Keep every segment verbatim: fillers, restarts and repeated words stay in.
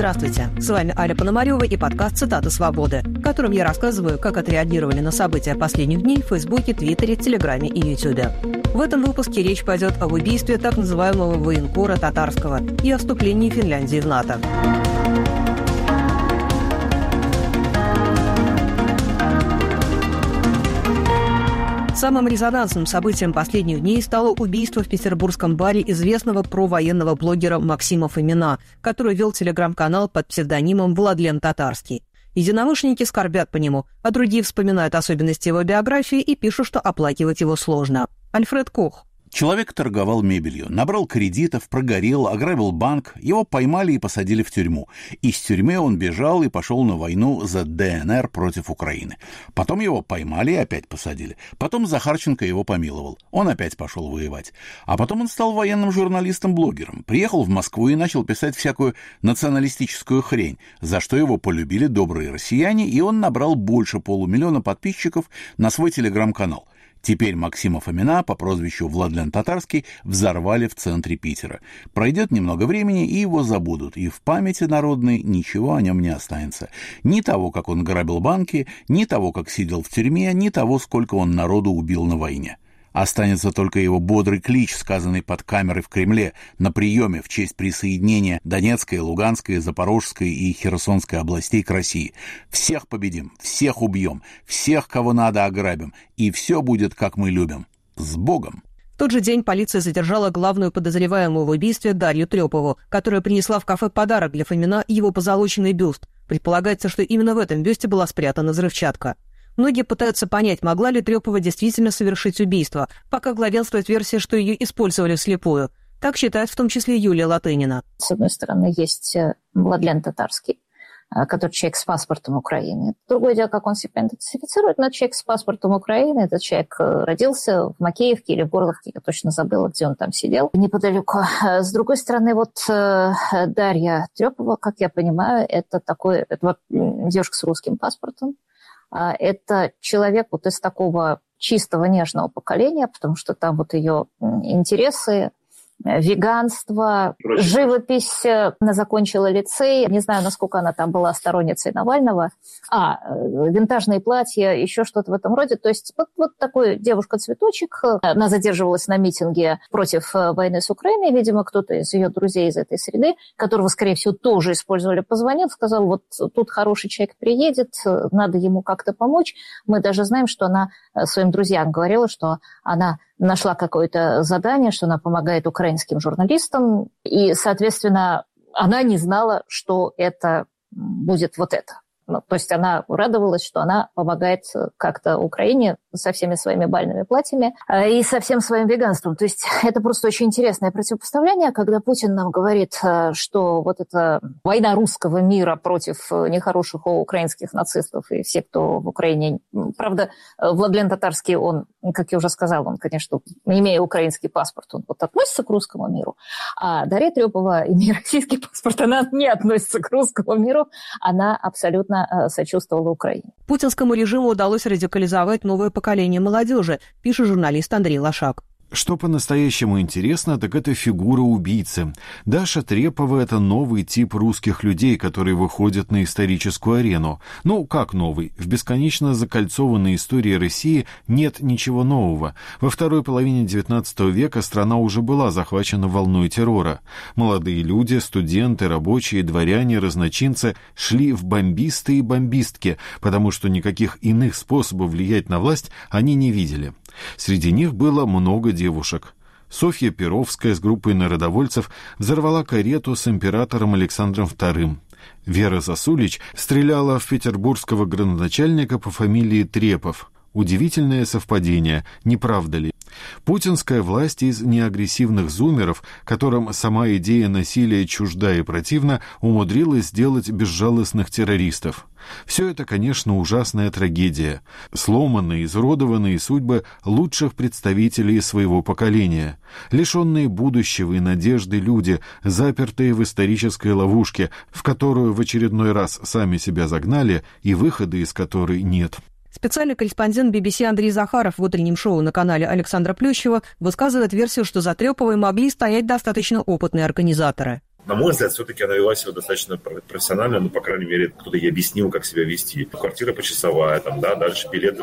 Здравствуйте, с вами Аля Пономарева и подкаст «Цитаты свободы», в котором я рассказываю, как отреагировали на события последних дней в Фейсбуке, Твиттере, Телеграме и Ютубе. В этом выпуске речь пойдет об убийстве так называемого военкора Татарского и о вступлении Финляндии в НАТО. Самым резонансным событием последних дней стало убийство в петербургском баре известного провоенного блогера Максима Фомина, который вел телеграм-канал под псевдонимом Владлен Татарский. Единомышленники скорбят по нему, а другие вспоминают особенности его биографии и пишут, что оплакивать его сложно. Альфред Кох. Человек торговал мебелью, набрал кредитов, прогорел, ограбил банк, его поймали и посадили в тюрьму. Из тюрьмы он бежал и пошел на войну за ДНР против Украины. Потом его поймали и опять посадили. Потом Захарченко его помиловал. Он опять пошел воевать. А потом он стал военным журналистом-блогером. Приехал в Москву и начал писать всякую националистическую хрень, за что его полюбили добрые россияне, и он набрал больше полумиллиона подписчиков на свой телеграм-канал. Теперь Максима Фомина по прозвищу Владлен Татарский взорвали в центре Питера. Пройдет немного времени, и его забудут, и в памяти народной ничего о нем не останется. Ни того, как он грабил банки, ни того, как сидел в тюрьме, ни того, сколько он народу убил на войне. Останется только его бодрый клич, сказанный под камерой в Кремле на приеме в честь присоединения Донецкой, Луганской, Запорожской и Херсонской областей к России. Всех победим, всех убьем, всех, кого надо, ограбим, и все будет, как мы любим. С Богом! В тот же день полиция задержала главную подозреваемую в убийстве Дарью Трёпову, которая принесла в кафе подарок для Фомина его позолоченный бюст. Предполагается, что именно в этом бюсте была спрятана взрывчатка. Многие пытаются понять, могла ли Трёпова действительно совершить убийство, пока главенствует версия, что ее использовали вслепую. Так считает в том числе Юлия Латынина. С одной стороны, есть Владлен Татарский, который человек с паспортом Украины. Другое дело, как он себя идентифицирует, но человек с паспортом Украины, этот человек родился в Макеевке или в Горловке, я точно забыла, где он там сидел, неподалеку. С другой стороны, вот Дарья Трёпова, как я понимаю, это такой, это вот девушка с русским паспортом. Это человек вот из такого чистого нежного поколения, потому что там вот ее интересы, веганство, живопись. Она закончила лицей. Не знаю, насколько она там была сторонницей Навального. А, винтажные платья, еще что-то в этом роде. То есть вот, вот такой девушка-цветочек. Она задерживалась на митинге против войны с Украиной. Видимо, кто-то из ее друзей из этой среды, которого, скорее всего, тоже использовали, позвонил, сказал, вот тут хороший человек приедет, надо ему как-то помочь. Мы даже знаем, что она своим друзьям говорила, что она нашла какое-то задание, что она помогает украинским журналистам, и, соответственно, она не знала, что это будет вот это. Ну, то есть она радовалась, что она помогает как-то Украине со всеми своими бальными платьями и со всем своим веганством. То есть это просто очень интересное противопоставление, когда Путин нам говорит, что вот эта война русского мира против нехороших украинских нацистов и всех, кто в Украине. Правда, Владлен Татарский, он, как я уже сказала, он, конечно, имея украинский паспорт, он вот относится к русскому миру, а Дарья Трёпова, имея российский паспорт, она не относится к русскому миру, она абсолютно сочувствовала Украине. Путинскому режиму удалось радикализовать новое поколение молодежи, пишет журналист Андрей Лошак. Что по-настоящему интересно, так это фигура убийцы. Даша Трепова – это новый тип русских людей, которые выходят на историческую арену. Ну, как новый? В бесконечно закольцованной истории России нет ничего нового. Во второй половине девятнадцатого века страна уже была захвачена волной террора. Молодые люди, студенты, рабочие, дворяне, разночинцы шли в бомбисты и бомбистки, потому что никаких иных способов влиять на власть они не видели. Среди них было много девушек. Софья Перовская с группой народовольцев взорвала карету с императором Александром вторым. Вера Засулич стреляла в петербургского градоначальника по фамилии Трепов. Удивительное совпадение, не правда ли? Путинская власть из неагрессивных зумеров, которым сама идея насилия чужда и противна, умудрилась сделать безжалостных террористов. Все это, конечно, ужасная трагедия. Сломанные, изуродованные судьбы лучших представителей своего поколения. Лишенные будущего и надежды люди, запертые в исторической ловушке, в которую в очередной раз сами себя загнали и выхода из которой нет. Специальный корреспондент би би си Андрей Захаров в утреннем шоу на канале Александра Плющева высказывает версию, что за Трёповой могли стоять достаточно опытные организаторы. на мой взгляд, все-таки она вела себя достаточно профессионально, ну, по крайней мере, кто-то ей объяснил, как себя вести. Квартира почасовая, там, да, дальше билеты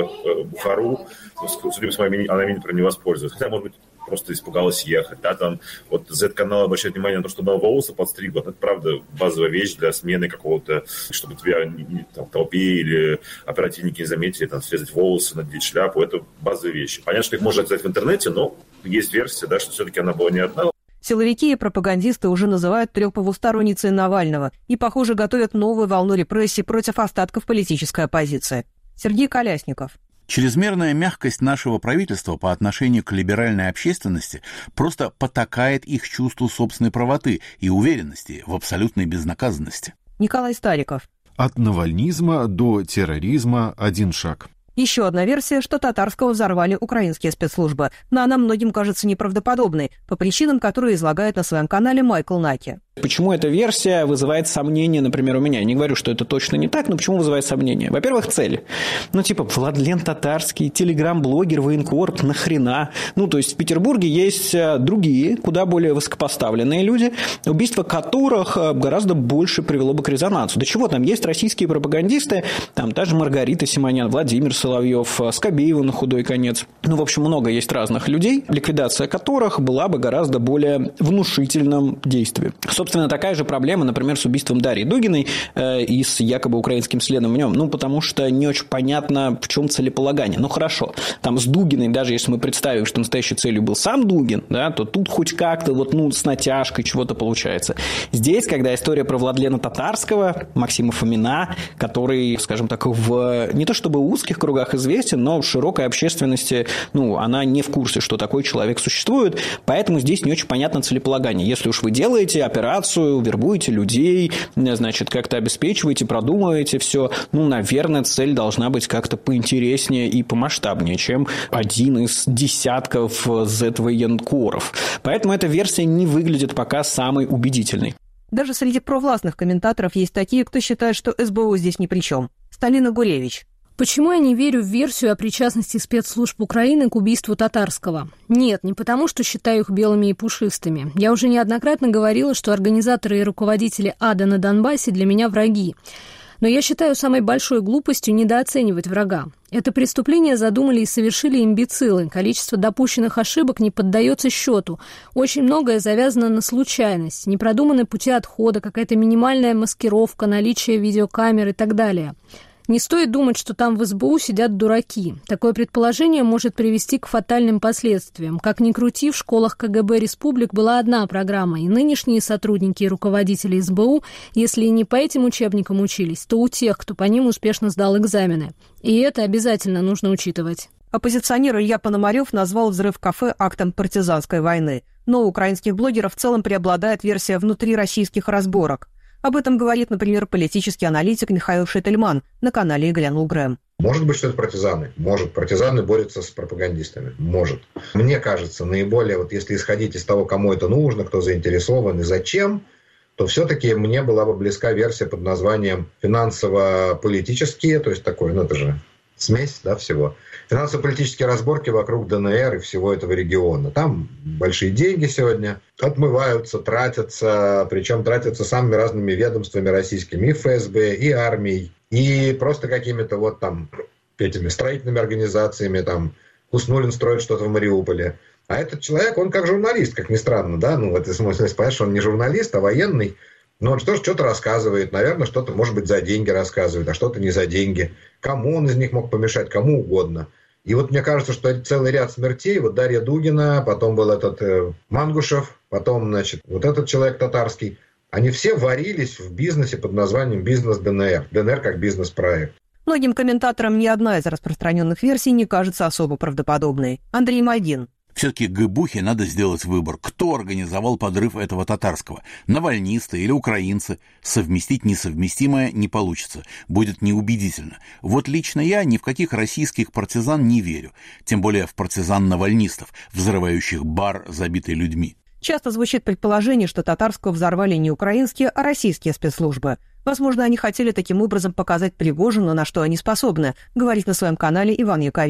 в Бухару, ну, судя по моему, она, например, не воспользуется. Хотя, может быть, просто испугалась ехать, да, там, вот Z-канал обращает внимание на то, что она волосы подстригла, это, правда, базовая вещь для смены какого-то, чтобы тебя там, в толпе или оперативники не заметили, там, срезать волосы, надеть шляпу, это базовая вещь. Понятно, что их можно оказать в интернете, но есть версия, да, что все-таки она была не одна. Силовики и пропагандисты уже называют Трёпову сторонницей Навального и, похоже, готовят новую волну репрессий против остатков политической оппозиции. Сергей Колясников. Чрезмерная мягкость нашего правительства по отношению к либеральной общественности просто потакает их чувству собственной правоты и уверенности в абсолютной безнаказанности. Николай Стариков. От навальнизма до терроризма один шаг. Еще одна версия, что Татарского взорвали украинские спецслужбы, но она многим кажется неправдоподобной, по причинам, которые излагает на своем канале Майкл Наки. Почему эта версия вызывает сомнения, например, у меня? Я не говорю, что это точно не так, но почему вызывает сомнения? Во-первых, цель. Ну, типа, Владлен Татарский, телеграм-блогер, военкор, нахрена? Ну, то есть в Петербурге есть другие, куда более высокопоставленные люди, убийство которых гораздо больше привело бы к резонансу. Да чего там, есть российские пропагандисты, там та же Маргарита Симонян, Владимир Соловьев, Скобеева на худой конец. Ну, в общем, много есть разных людей, ликвидация которых была бы гораздо более внушительным действием. Собственно, такая же проблема, например, с убийством Дарьи Дугиной э, и с якобы украинским следом в нем. Ну, потому что не очень понятно, в чем целеполагание. Ну, хорошо, там с Дугиной, даже если мы представим, что настоящей целью был сам Дугин, да, то тут хоть как-то вот, ну, с натяжкой чего-то получается. Здесь, когда история про Владлена Татарского, Максима Фомина, который, скажем так, в не то чтобы узких кругах известен, но в широкой общественности, ну, она не в курсе, что такой человек существует, поэтому здесь не очень понятно целеполагание. Если уж вы делаете операцию, вербуете людей, значит, как-то обеспечиваете, продумываете все. Ну, наверное, цель должна быть как-то поинтереснее и помасштабнее, чем один из десятков зет-военкоров. Поэтому эта версия не выглядит пока самой убедительной. Даже среди провластных комментаторов есть такие, кто считает, что эс бэ о здесь ни при чем. Сталина Гуревич. Почему я не верю в версию о причастности спецслужб Украины к убийству Татарского? Нет, не потому, что считаю их белыми и пушистыми. Я уже неоднократно говорила, что организаторы и руководители ада на Донбассе для меня враги. Но я считаю самой большой глупостью недооценивать врага. Это преступление задумали и совершили имбецилы. Количество допущенных ошибок не поддается счету. Очень многое завязано на случайность, непродуманные пути отхода, какая-то минимальная маскировка, наличие видеокамер и так далее. Не стоит думать, что там в эс бэ у сидят дураки. Такое предположение может привести к фатальным последствиям. Как ни крути, в школах ка гэ бэ республик была одна программа, и нынешние сотрудники и руководители эс бэ у, если и не по этим учебникам учились, то у тех, кто по ним успешно сдал экзамены. И это обязательно нужно учитывать. Оппозиционер Илья Пономарев назвал взрыв кафе актом партизанской войны. Но у украинских блогеров в целом преобладает версия внутрироссийских разборок. Об этом говорит, например, политический аналитик Михаил Шетельман на канале «Глянул Грэм». Может быть, что это партизаны. Может. Партизаны борются с пропагандистами. Может. Мне кажется, наиболее, вот если исходить из того, кому это нужно, кто заинтересован и зачем, то все-таки мне была бы близка версия под названием финансово-политические, то есть такой, ну это же смесь, да, всего. Финансово-политические разборки вокруг дэ эн эр и всего этого региона. Там большие деньги сегодня отмываются, тратятся, причем тратятся самыми разными ведомствами российскими, и эф эс бэ, и армией, и просто какими-то вот там этими строительными организациями, там Хуснуллин строит что-то в Мариуполе. А этот человек, он как журналист, как ни странно, да, ну в этом смысле, понятно, что он не журналист, а военный, но он тоже что-то рассказывает, наверное, что-то, может быть, за деньги рассказывает, а что-то не за деньги. Кому он из них мог помешать, кому угодно. И вот мне кажется, что целый ряд смертей, вот Дарья Дугина, потом был этот э, Мангушев, потом, значит, вот этот человек татарский, они все варились в бизнесе под названием «Бизнес дэ эн эр». дэ эн эр как бизнес-проект. Многим комментаторам ни одна из распространенных версий не кажется особо правдоподобной. Андрей Мальгин. Все-таки ГБУХе надо сделать выбор, кто организовал подрыв этого татарского. Навальнисты или украинцы. Совместить несовместимое не получится. Будет неубедительно. Вот лично я ни в каких российских партизан не верю. Тем более в партизан-навальнистов, взрывающих бар, забитый людьми. Часто звучит предположение, что татарского взорвали не украинские, а российские спецслужбы. Возможно, они хотели таким образом показать Пригожину, на что они способны, говорит на своем канале Иван Яковина.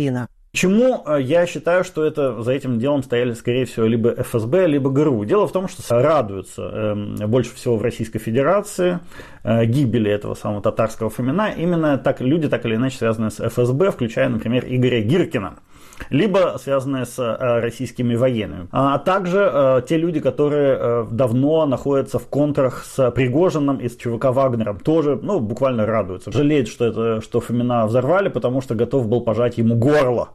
Почему я считаю, что это, за этим делом стояли, скорее всего, либо эф эс бэ, либо ГРУ? Дело в том, что радуются э, больше всего в Российской Федерации э, гибели этого самого татарского Фомина именно так, люди, так или иначе связанные с эф эс бэ, включая, например, Игоря Гиркина, либо связанные с э, российскими военными. А также э, те люди, которые э, давно находятся в контрах с Пригожиным и с ЧВК Вагнером, тоже, ну, буквально радуются. Жалеют, что, это, что Фомина взорвали, потому что готов был пожать ему горло.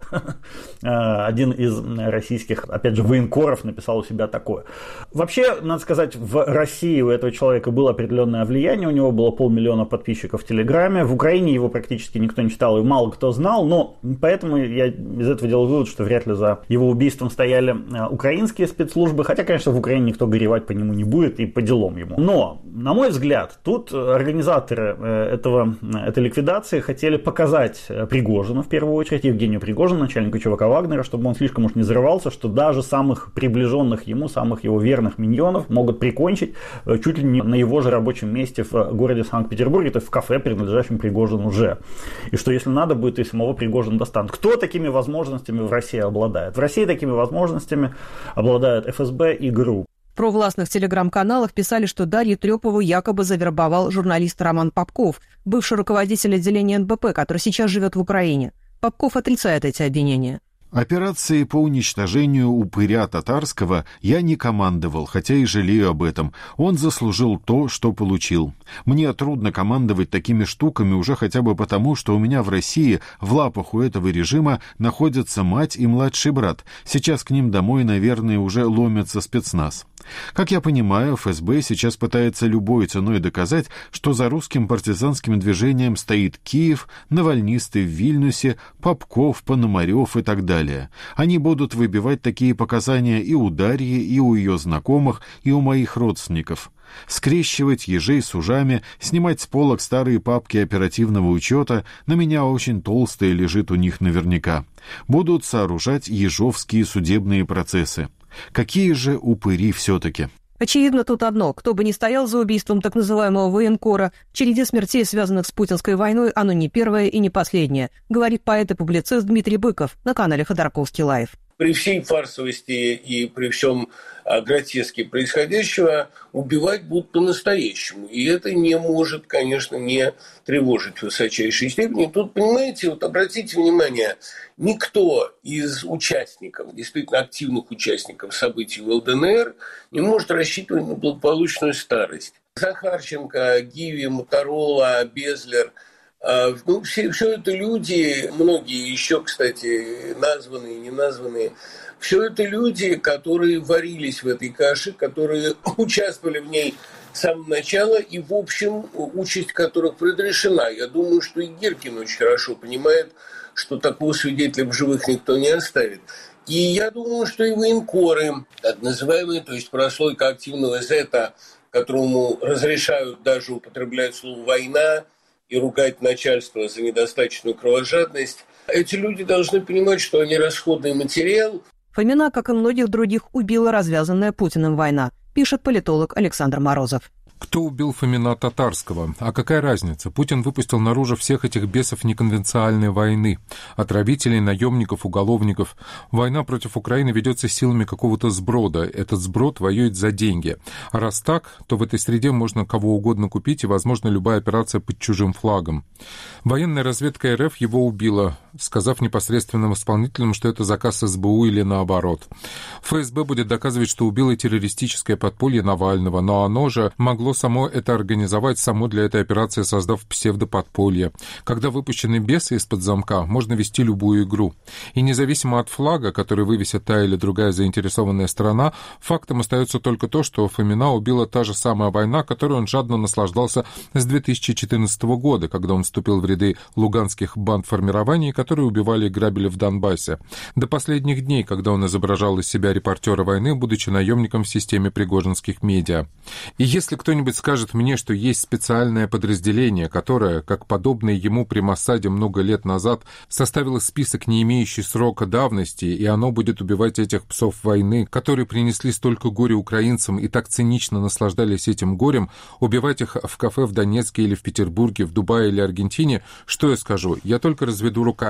Один из российских, опять же, военкоров написал у себя такое. Вообще, надо сказать, в России у этого человека было определенное влияние, у него было полмиллиона подписчиков в Телеграме, в Украине его практически никто не читал и мало кто знал, но поэтому я из этого делал вывод, что вряд ли за его убийством стояли украинские спецслужбы, хотя, конечно, в Украине никто горевать по нему не будет и по делам ему. Но, на мой взгляд, тут организаторы этого, этой ликвидации хотели показать Пригожину, в первую очередь, Евгению Пригожину, начальнику ЧВК Вагнера, чтобы он слишком уж не взрывался, что даже самых приближенных ему, самых его верных миньонов могут прикончить чуть ли не на его же рабочем месте в городе Санкт-Петербурге, то есть в кафе, принадлежащем Пригожину уже. И что, если надо будет, и самого Пригожина достанут. Кто такими возможностями в России обладает? В России такими возможностями обладают эф эс бэ и ГРУ. В провластных телеграм-каналах писали, что Дарью Трёпову якобы завербовал журналист Роман Попков, бывший руководитель отделения эн бэ пэ, который сейчас живет в Украине. Попков отрицает эти обвинения. Операцией по уничтожению упыря татарского я не командовал, хотя и жалею об этом. Он заслужил то, что получил. Мне трудно командовать такими штуками уже хотя бы потому, что у меня в России в лапах у этого режима находятся мать и младший брат. Сейчас к ним домой, наверное, уже ломится спецназ. Как я понимаю, эф эс бэ сейчас пытается любой ценой доказать, что за русским партизанским движением стоит Киев, навальнисты в Вильнюсе, Попков, Пономарев и так далее. Они будут выбивать такие показания и у Дарьи, и у ее знакомых, и у моих родственников. Скрещивать ежей с ужами, снимать с полок старые папки оперативного учета, на меня очень толстая лежит у них наверняка. Будут сооружать ежовские судебные процессы. Какие же упыри все-таки? Очевидно, тут одно. Кто бы ни стоял за убийством так называемого военкора, в череде смертей, связанных с путинской войной, оно не первое и не последнее, говорит поэт и публицист Дмитрий Быков на канале Ходорковский Лайв. При всей фарсовости и при всем гротеске происходящего убивать будут по-настоящему. И это не может, конечно, не тревожить в высочайшей степени. Тут, понимаете, вот обратите внимание, никто из участников, действительно активных участников событий в эл дэ эн эр не может рассчитывать на благополучную старость. Захарченко, Гиви, Моторола, Безлер – ну, все, все это люди, многие еще, кстати, названные, не названные, все это люди, которые варились в этой каше, которые участвовали в ней с самого начала и, в общем, участь которых предрешена. Я думаю, что и Гиркин очень хорошо понимает, что такого свидетеля в живых никто не оставит. И я думаю, что и военкоры, так называемые, то есть прослойка активного зэта, которому разрешают даже употреблять слово «война», и ругать начальство за недостаточную кровожадность. Эти люди должны понимать, что они расходный материал. Фомина, как и многих других, убила развязанная Путиным война, пишет политолог Александр Морозов. Кто убил Фомина Татарского? А какая разница? Путин выпустил наружу всех этих бесов неконвенциальной войны. Отравителей, наемников, уголовников. Война против Украины ведется силами какого-то сброда. Этот сброд воюет за деньги. А раз так, то в этой среде можно кого угодно купить, и, возможно, любая операция под чужим флагом. Военная разведка эр эф его убила, сказав непосредственным исполнителям, что это заказ эс бэ у или наоборот. эф эс бэ будет доказывать, что убило террористическое подполье Навального, но оно же могло само это организовать, само для этой операции создав псевдоподполье. Когда выпущены бесы из-под замка, можно вести любую игру. И независимо от флага, который вывесит та или другая заинтересованная сторона, фактом остается только то, что Фомина убила та же самая война, которой он жадно наслаждался с две тысячи четырнадцатого года, когда он вступил в ряды луганских бандформирований, которые убивали и грабили в Донбассе. До последних дней, когда он изображал из себя репортера войны, будучи наемником в системе пригожинских медиа. И если кто-нибудь скажет мне, что есть специальное подразделение, которое, как подобное ему при Моссаде много лет назад, составило список, не имеющий срока давности, и оно будет убивать этих псов войны, которые принесли столько горя украинцам и так цинично наслаждались этим горем, убивать их в кафе в Донецке или в Петербурге, в Дубае или Аргентине, что я скажу? Я только разведу руками.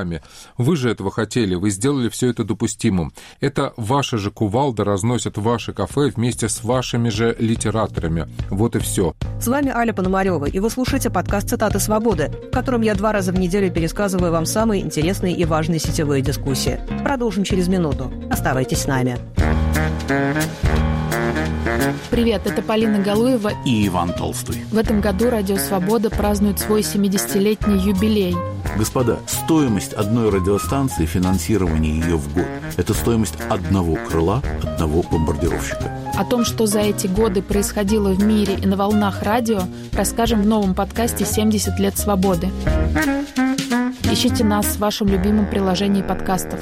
сами. Вы же этого хотели, вы сделали все это допустимым. Это ваши же кувалды разносят ваши кафе вместе с вашими же литераторами. Вот и все. С вами Аля Пономарева, и вы слушаете подкаст «Цитаты свободы», в котором я два раза в неделю пересказываю вам самые интересные и важные сетевые дискуссии. Продолжим через минуту. Оставайтесь с нами. Привет, это Полина Галуева и Иван Толстой. В этом году Радио Свобода празднует свой семидесятилетний юбилей. Господа, стоимость одной радиостанции, финансирование ее в год – это стоимость одного крыла, одного бомбардировщика. О том, что за эти годы происходило в мире и на волнах радио, расскажем в новом подкасте «семьдесят лет свободы». Ищите нас в вашем любимом приложении подкастов.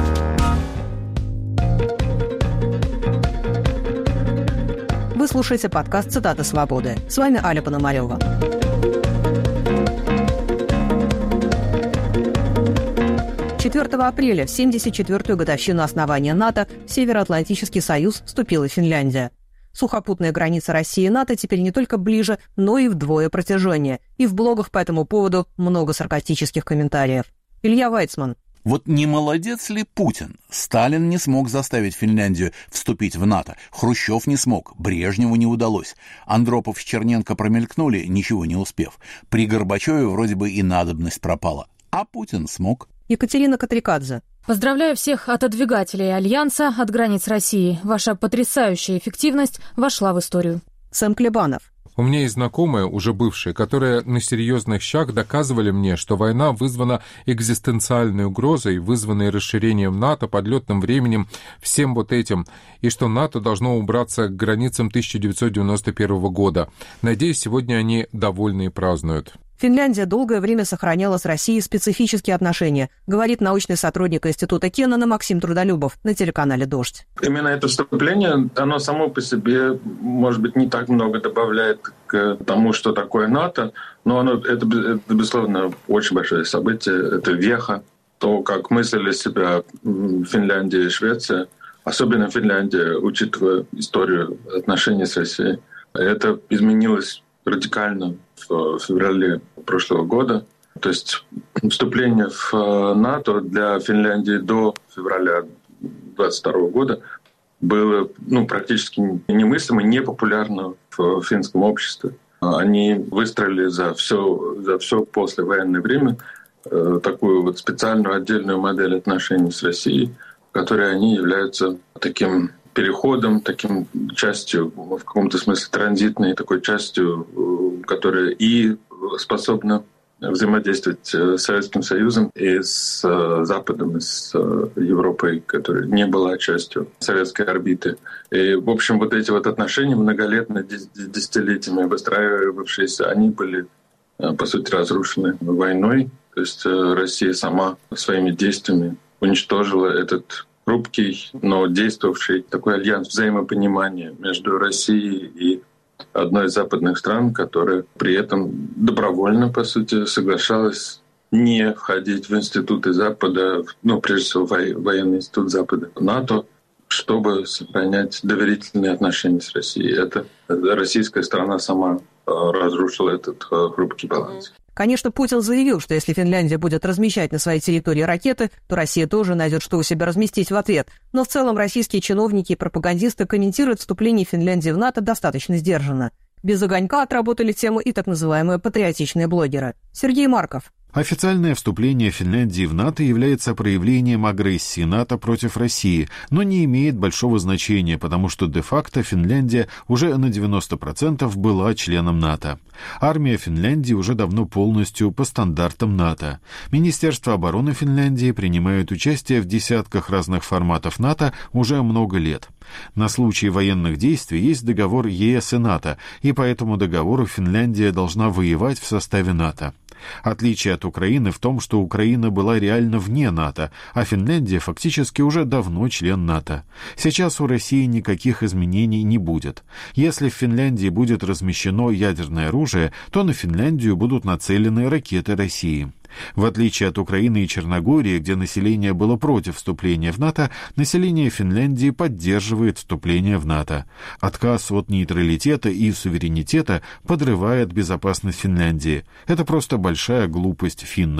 Вы слушаете подкаст «Цитаты свободы». С вами Аля Пономарева. четвёртого апреля, в семьдесят четвёртую годовщину основания НАТО, в Североатлантический союз вступила Финляндия. Сухопутная граница России и НАТО теперь не только ближе, но и вдвое протяженнее. И в блогах по этому поводу много саркастических комментариев. Илья Вайцман. Вот не молодец ли Путин? Сталин не смог заставить Финляндию вступить в НАТО. Хрущев не смог, Брежневу не удалось. Андропов с Черненко промелькнули, ничего не успев. При Горбачеве вроде бы и надобность пропала. А Путин смог. Екатерина Катрикадзе. Поздравляю всех отодвигателей Альянса от границ России. Ваша потрясающая эффективность вошла в историю. Сэм Клебанов. У меня есть знакомые, уже бывшие, которые на серьезных щах доказывали мне, что война вызвана экзистенциальной угрозой, вызванной расширением НАТО, подлетным временем, всем вот этим, и что НАТО должно убраться к границам тысяча девятьсот девяносто первого года. Надеюсь, сегодня они довольны и празднуют. Финляндия долгое время сохраняла с Россией специфические отношения, говорит научный сотрудник Института Кеннона Максим Трудолюбов на телеканале «Дождь». Именно это вступление, оно само по себе, может быть, не так много добавляет к тому, что такое НАТО, но оно, это, это безусловно, очень большое событие, это веха, то, как мыслили себя Финляндия и Швеция, особенно Финляндия, учитывая историю отношений с Россией. Это изменилось радикально в феврале прошлого года. То есть вступление в НАТО для Финляндии до февраля двадцать второго года было ну, практически немыслимо, непопулярно в финском обществе. Они выстроили за все, за все послевоенное время такую вот специальную отдельную модель отношений с Россией, в которой они являются таким переходом, таким частью, в каком-то смысле транзитной такой частью, которая и способна взаимодействовать с Советским Союзом и с Западом, и с Европой, которая не была частью советской орбиты. И, в общем, вот эти вот отношения многолетно, десятилетиями выстраивавшиеся, они были, по сути, разрушены войной. То есть Россия сама своими действиями уничтожила этот хрупкий, но действовавший такой альянс взаимопонимания между Россией и одной из западных стран, которая при этом добровольно, по сути, соглашалась не входить в институты Запада, ну, прежде всего, военный институт Запада, НАТО, чтобы сохранять доверительные отношения с Россией. Это российская сторона сама разрушила этот хрупкий баланс. Конечно, Путин заявил, что если Финляндия будет размещать на своей территории ракеты, то Россия тоже найдет, что у себя разместить в ответ. Но в целом российские чиновники и пропагандисты комментируют вступление Финляндии в НАТО достаточно сдержанно. Без огонька отработали тему и так называемые патриотичные блогеры. Сергей Марков. Официальное вступление Финляндии в НАТО является проявлением агрессии НАТО против России, но не имеет большого значения, потому что де-факто Финляндия уже на девяносто процентов была членом НАТО. Армия Финляндии уже давно полностью по стандартам НАТО. Министерство обороны Финляндии принимает участие в десятках разных форматов НАТО уже много лет. На случай военных действий есть договор ЕС и НАТО, и по этому договору Финляндия должна воевать в составе НАТО. Отличие от Украины в том, что Украина была реально вне НАТО, а Финляндия фактически уже давно член НАТО. Сейчас у России никаких изменений не будет. Если в Финляндии будет размещено ядерное оружие, то на Финляндию будут нацелены ракеты России. В отличие от Украины и Черногории, где население было против вступления в НАТО, население Финляндии поддерживает вступление в НАТО. Отказ от нейтралитета и суверенитета подрывает безопасность Финляндии. Это просто большая глупость финнов.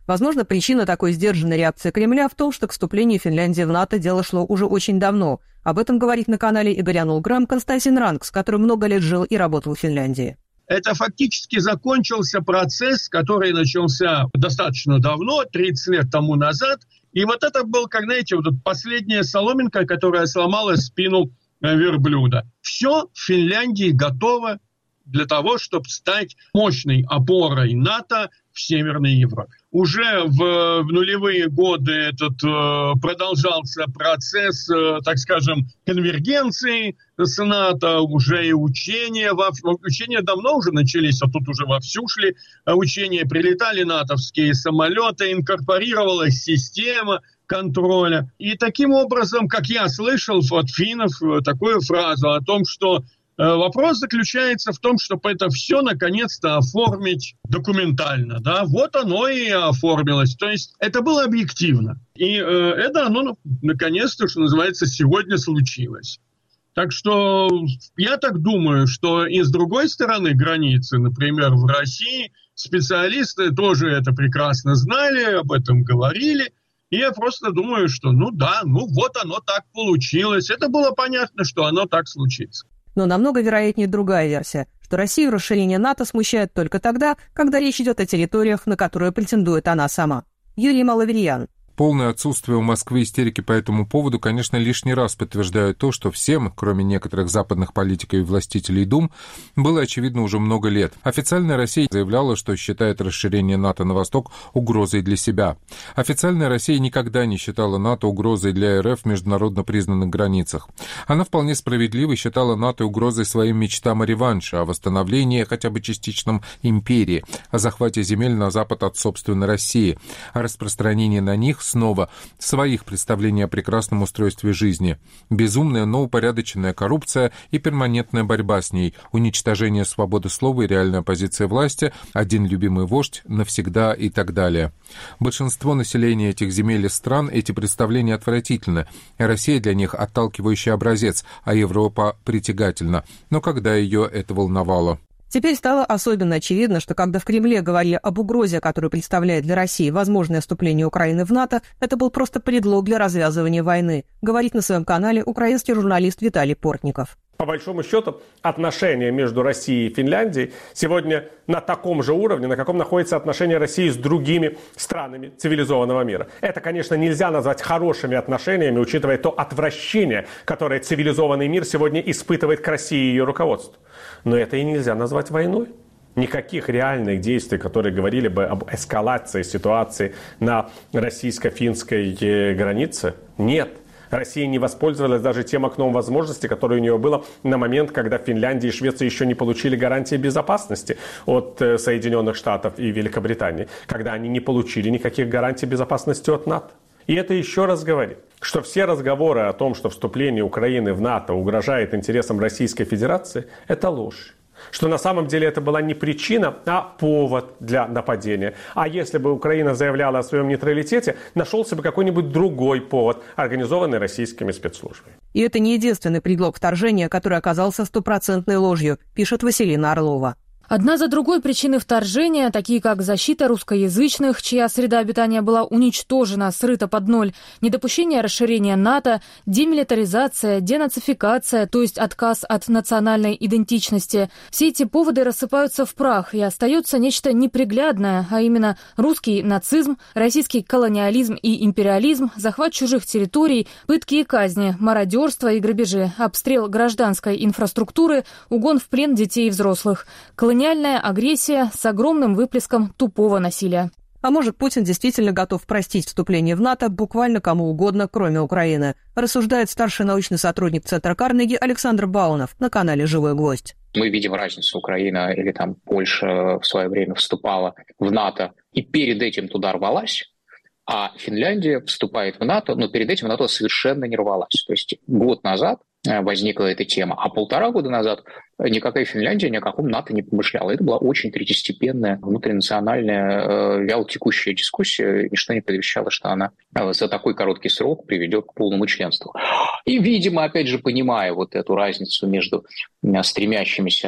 Возможно, причина такой сдержанной реакции Кремля в том, что к вступлению Финляндии в НАТО дело шло уже очень давно. Об этом говорит на канале Игорь Анулграм Константин Рангс, который много лет жил и работал в Финляндии. Это фактически закончился процесс, который начался достаточно давно, тридцать лет тому назад. И вот это был, как знаете, вот последняя соломинка, которая сломала спину верблюда. Все в Финляндии готово для того, чтобы стать мощной опорой НАТО в Северной Европе. Уже в, в нулевые годы этот э, продолжался процесс, э, так скажем, конвергенции с НАТО, уже и учения. Во, учения давно уже начались, а тут уже вовсю шли учения. Прилетали натовские самолеты, инкорпорировалась система контроля. И таким образом, как я слышал от финнов такую фразу о том, что вопрос заключается в том, чтобы это все наконец-то оформить документально. Да? Вот оно и оформилось. То есть это было объективно. И э, это оно, наконец-то, что называется, сегодня случилось. Так что я так думаю, что и с другой стороны границы, например, в России, специалисты тоже это прекрасно знали, об этом говорили. И я просто думаю, что ну да, ну вот оно так получилось. Это было понятно, что оно так случится. Но намного вероятнее другая версия, что Россию расширение НАТО смущает только тогда, когда речь идет о территориях, на которые претендует она сама. Юрий Малаверьян. Полное отсутствие у Москвы истерики по этому поводу, конечно, лишний раз подтверждает то, что всем, кроме некоторых западных политиков и властителей дум, было очевидно уже много лет. Официальная Россия заявляла, что считает расширение НАТО на восток угрозой для себя. Официальная Россия никогда не считала НАТО угрозой для эр эф в международно признанных границах. Она вполне справедливо считала НАТО угрозой своим мечтам о реванше, о восстановлении хотя бы частичном империи, о захвате земель на запад от собственной России, о распространении на них снова своих представлений о прекрасном устройстве жизни. Безумная, но упорядоченная коррупция и перманентная борьба с ней, уничтожение свободы слова и реальная оппозиция власти, один любимый вождь навсегда и так далее. Большинство населения этих земель и стран эти представления отвратительны. Россия для них отталкивающий образец, а Европа притягательна. Но когда ее это волновало? Теперь стало особенно очевидно, что когда в Кремле говорили об угрозе, которую представляет для России возможное вступление Украины в НАТО, это был просто предлог для развязывания войны, говорит на своем канале украинский журналист Виталий Портников. По большому счету, отношения между Россией и Финляндией сегодня на таком же уровне, на каком находится отношение России с другими странами цивилизованного мира. Это, конечно, нельзя назвать хорошими отношениями, учитывая то отвращение, которое цивилизованный мир сегодня испытывает к России и ее руководству. Но это и нельзя назвать войной. Никаких реальных действий, которые говорили бы об эскалации ситуации на российско-финской границе, нет. Россия не воспользовалась даже тем окном возможностей, которое у нее было на момент, когда Финляндия и Швеция еще не получили гарантии безопасности от Соединенных Штатов и Великобритании, когда они не получили никаких гарантий безопасности от НАТО. И это еще раз говорит, что все разговоры о том, что вступление Украины в НАТО угрожает интересам Российской Федерации, это ложь. Что на самом деле это была не причина, а повод для нападения. А если бы Украина заявляла о своем нейтралитете, нашелся бы какой-нибудь другой повод, организованный российскими спецслужбами. И это не единственный предлог вторжения, который оказался стопроцентной ложью, пишет Василина Орлова. Одна за другой причины вторжения, такие как защита русскоязычных, чья среда обитания была уничтожена, срыта под ноль, недопущение расширения НАТО, демилитаризация, денацификация, то есть отказ от национальной идентичности. Все эти поводы рассыпаются в прах, и остается нечто неприглядное, а именно русский нацизм, российский колониализм и империализм, захват чужих территорий, пытки и казни, мародерство и грабежи, обстрел гражданской инфраструктуры, угон в плен детей и взрослых, колониальная агрессия с огромным выплеском тупого насилия. А может, Путин действительно готов простить вступление в НАТО буквально кому угодно, кроме Украины, рассуждает старший научный сотрудник Центра Карнеги Александр Баунов на канале «Живой гвоздь». Мы видим разницу. Украина или там Польша в свое время вступала в НАТО и перед этим туда рвалась, а Финляндия вступает в НАТО, но перед этим в НАТО совершенно не рвалась. То есть год назад возникла эта тема, а полтора года назад никакая Финляндия ни о каком НАТО не помышляла. Это была очень третьестепенная, внутринациональная, э, вялотекущая дискуссия. Ничто не предвещало, что она за такой короткий срок приведет к полному членству. И, видимо, опять же, понимая вот эту разницу между стремящимися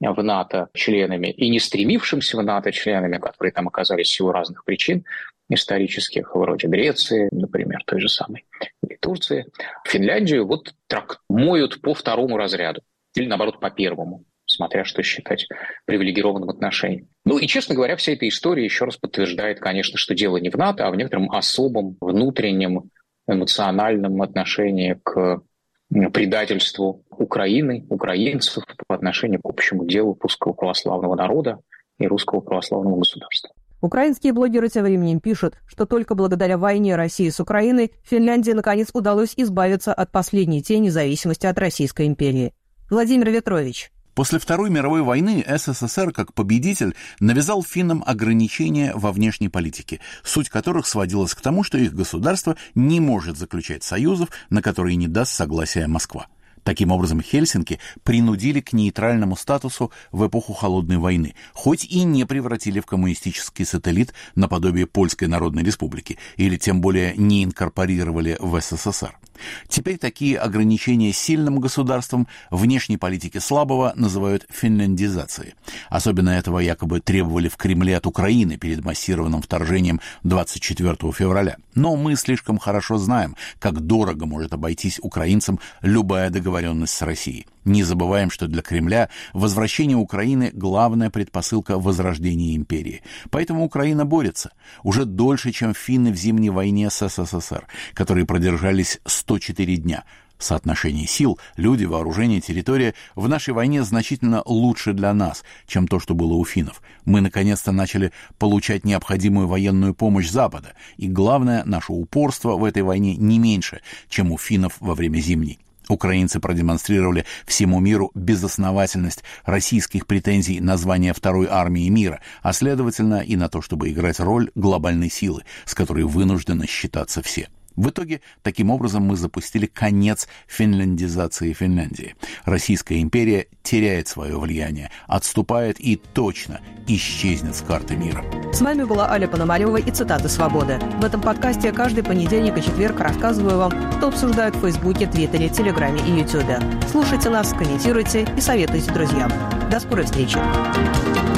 в НАТО членами и не стремившимся в НАТО членами, которые там оказались в силу разных причин исторических, вроде Греции, например, той же самой, или Турции, Финляндию вот трак моют по второму разряду, или наоборот по первому, смотря что считать привилегированным отношением. Ну и, честно говоря, вся эта история еще раз подтверждает, конечно, что дело не в НАТО, а в некотором особом внутреннем эмоциональном отношении к предательству Украины, украинцев по отношению к общему делу русского православного народа и русского православного государства. Украинские блогеры тем временем пишут, что только благодаря войне России с Украиной Финляндии наконец удалось избавиться от последней тени зависимости от Российской империи. Владимир Ветрович. После Второй мировой войны СССР как победитель навязал финнам ограничения во внешней политике, суть которых сводилась к тому, что их государство не может заключать союзов, на которые не даст согласия Москва. Таким образом, Хельсинки принудили к нейтральному статусу в эпоху Холодной войны, хоть и не превратили в коммунистический сателлит наподобие Польской Народной Республики, или тем более не инкорпорировали в СССР. Теперь такие ограничения сильным государством внешней политики слабого называют финляндизацией. Особенно этого якобы требовали в Кремле от Украины перед массированным вторжением двадцать четвёртого февраля. Но мы слишком хорошо знаем, как дорого может обойтись украинцам любая договоренность с Россией. Не забываем, что для Кремля возвращение Украины – главная предпосылка возрождения империи. Поэтому Украина борется. Уже дольше, чем финны в зимней войне с СССР, которые продержались сто четыре дня. Соотношение сил, люди, вооружение, территория в нашей войне значительно лучше для нас, чем то, что было у финнов. Мы наконец-то начали получать необходимую военную помощь Запада. И главное, наше упорство в этой войне не меньше, чем у финнов во время зимней. Украинцы продемонстрировали всему миру безосновательность российских претензий на звание Второй армии мира, а следовательно и на то, чтобы играть роль глобальной силы, с которой вынуждены считаться все. В итоге, таким образом, мы запустили конец финляндизации Финляндии. Российская империя теряет свое влияние, отступает и точно исчезнет с карты мира. С вами была Аля Пономарева и цитаты «Свободы». В этом подкасте каждый понедельник и четверг рассказываю вам, что обсуждают в Фейсбуке, Твиттере, Телеграме и Ютубе. Слушайте нас, комментируйте и советуйте друзьям. До скорой встречи.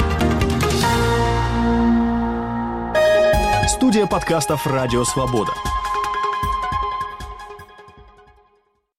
Студия подкастов «Радио Свобода».